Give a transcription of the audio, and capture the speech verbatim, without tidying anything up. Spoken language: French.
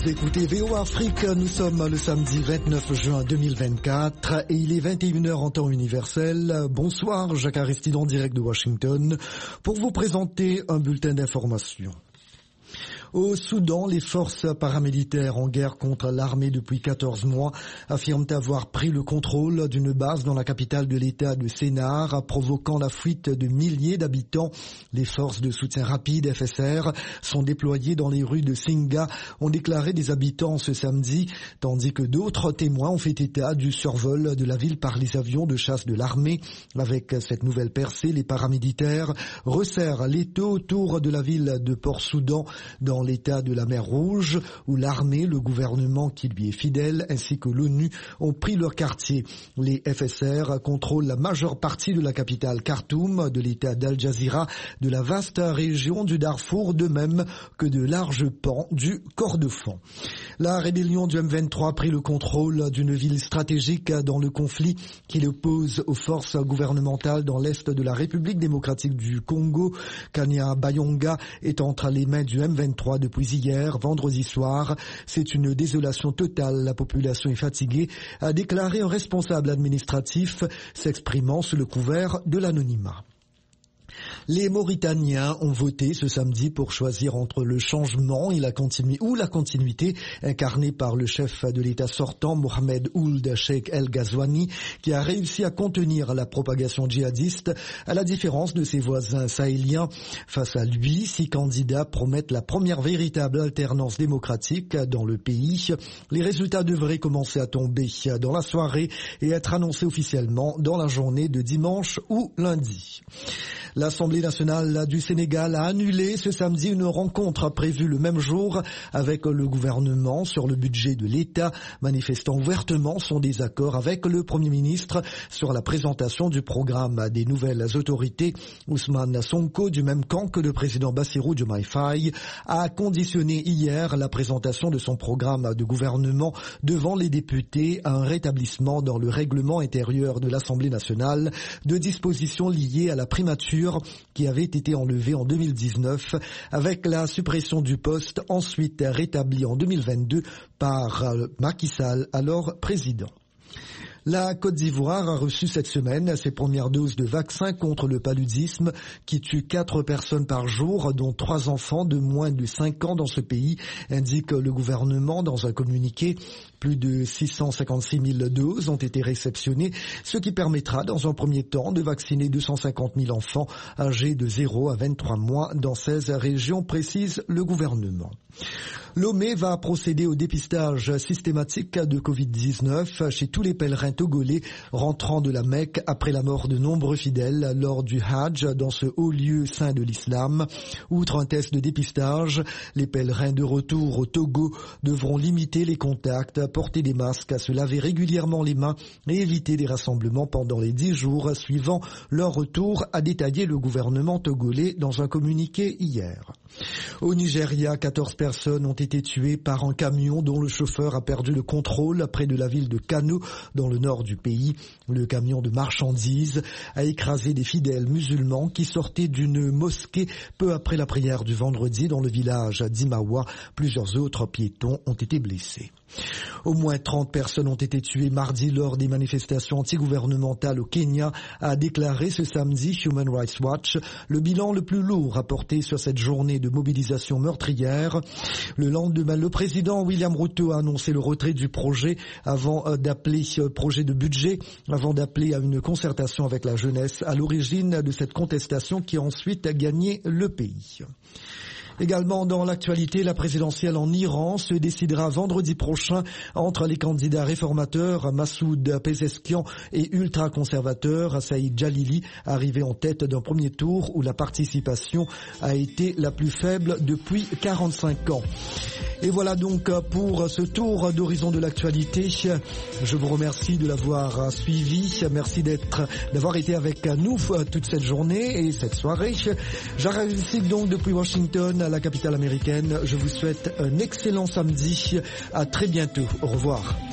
écoutez V O Afrique, nous sommes le samedi vingt-neuf juin deux mille vingt-quatre et il est vingt et une heures en temps universel. Bonsoir, Jacques Aristide en direct de Washington pour vous présenter un bulletin d'information. Au Soudan, les forces paramilitaires en guerre contre l'armée depuis quatorze mois affirment avoir pris le contrôle d'une base dans la capitale de l'État de Sennar, provoquant la fuite de milliers d'habitants. Les forces de soutien rapide F S R sont déployées dans les rues de Singa, ont déclaré des habitants ce samedi, tandis que d'autres témoins ont fait état du survol de la ville par les avions de chasse de l'armée. Avec cette nouvelle percée, les paramilitaires resserrent l'étau autour de la ville de Port-Soudan, dans l'état de la mer Rouge, où l'armée, le gouvernement qui lui est fidèle, ainsi que l'ONU ont pris leur quartier. Les F S R contrôlent la majeure partie de la capitale Khartoum, de l'état d'Al Jazeera, de la vaste région du Darfour, de même que de larges pans du Kordofan. La rébellion du M vingt-trois a pris le contrôle d'une ville stratégique dans le conflit qui l'oppose aux forces gouvernementales dans l'est de la République démocratique du Congo. Kanyabayonga est entre les mains du M vingt-trois depuis hier, vendredi soir. C'est une désolation totale. La population est fatiguée, a déclaré un responsable administratif s'exprimant sous le couvert de l'anonymat. Les Mauritaniens ont voté ce samedi pour choisir entre le changement et la continu- ou la continuité incarnée par le chef de l'État sortant, Mohamed Ould Cheikh El Ghazouani, qui a réussi à contenir la propagation djihadiste, à la différence de ses voisins sahéliens. Face à lui, six candidats promettent la première véritable alternance démocratique dans le pays. Les résultats devraient commencer à tomber dans la soirée et être annoncés officiellement dans la journée de dimanche ou lundi. L'Assemblée nationale du Sénégal a annulé ce samedi une rencontre prévue le même jour avec le gouvernement sur le budget de l'État, manifestant ouvertement son désaccord avec le Premier ministre sur la présentation du programme des nouvelles autorités. Ousmane Sonko, du même camp que le président Bassirou Diomaye Faye, a conditionné hier la présentation de son programme de gouvernement devant les députés à un rétablissement dans le règlement intérieur de l'Assemblée nationale de dispositions liées à la primature qui avait été enlevé en deux mille dix-neuf avec la suppression du poste ensuite rétabli en deux mille vingt-deux par Macky Sall, alors président. La Côte d'Ivoire a reçu cette semaine ses premières doses de vaccin contre le paludisme qui tue quatre personnes par jour, dont trois enfants de moins de cinq ans dans ce pays, indique le gouvernement dans un communiqué. Plus de six cent cinquante-six mille doses ont été réceptionnées, ce qui permettra dans un premier temps de vacciner deux cent cinquante mille enfants âgés de zéro à vingt-trois mois dans seize régions, précise le gouvernement. Lomé va procéder au dépistage systématique de covid dix-neuf chez tous les pèlerins togolais rentrant de la Mecque après la mort de nombreux fidèles lors du Hajj dans ce haut lieu saint de l'islam. Outre un test de dépistage, les pèlerins de retour au Togo devront limiter les contacts, porter des masques, se laver régulièrement les mains et éviter des rassemblements pendant les dix jours suivant leur retour, a détaillé le gouvernement togolais dans un communiqué hier. Au Nigeria, quatorze personnes ont été tuées par un camion dont le chauffeur a perdu le contrôle près de la ville de Kano, dans le nord du pays. Le camion de marchandises a écrasé des fidèles musulmans qui sortaient d'une mosquée peu après la prière du vendredi dans le village d'Imawa. Plusieurs autres piétons ont été blessés. Au moins trente personnes ont été tuées mardi lors des manifestations antigouvernementales au Kenya, a déclaré ce samedi Human Rights Watch, le bilan le plus lourd rapporté sur cette journée de mobilisation meurtrière. Le lendemain, le président William Ruto a annoncé le retrait du projet avant d'appeler projet de budget, avant d'appeler à une concertation avec la jeunesse à l'origine de cette contestation qui a ensuite gagné le pays. Également dans l'actualité, la présidentielle en Iran se décidera vendredi prochain entre les candidats réformateurs Massoud Pezeshkian et ultra-conservateur Saïd Jalili, arrivés en tête d'un premier tour où la participation a été la plus faible depuis quarante-cinq ans. Et voilà donc pour ce tour d'horizon de l'actualité. Je vous remercie de l'avoir suivi. Merci d'être, d'avoir été avec nous toute cette journée et cette soirée. J'arrive donc depuis Washington, la capitale américaine. Je vous souhaite un excellent samedi. À très bientôt. Au revoir.